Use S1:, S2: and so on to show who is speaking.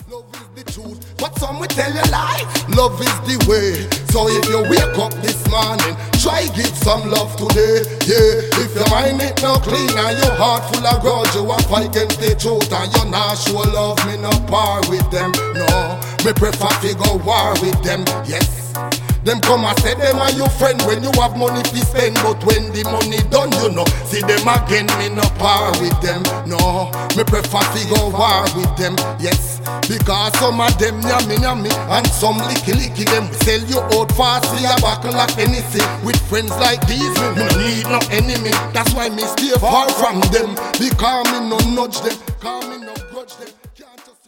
S1: Love is the truth, but some will tell you lie. Love is the way. So if you wake up this morning, try give some love today. Yeah, if your mind ain't no clean and your heart full of grudge, you a fight against the truth and you not show love. Me no par with them, no. Me prefer to go war with them. Yes. Them come and say them are your friend when you have money to spend, but when the money done, you know, see them again, me no par with them, no. Me prefer to go war with them, yes. Because some of them yummy and some licky them sell you out fast, see a buckle like anything. With friends like these, me no need no enemy. That's why me stay far from them, because me no nudge them, because me no grudge them.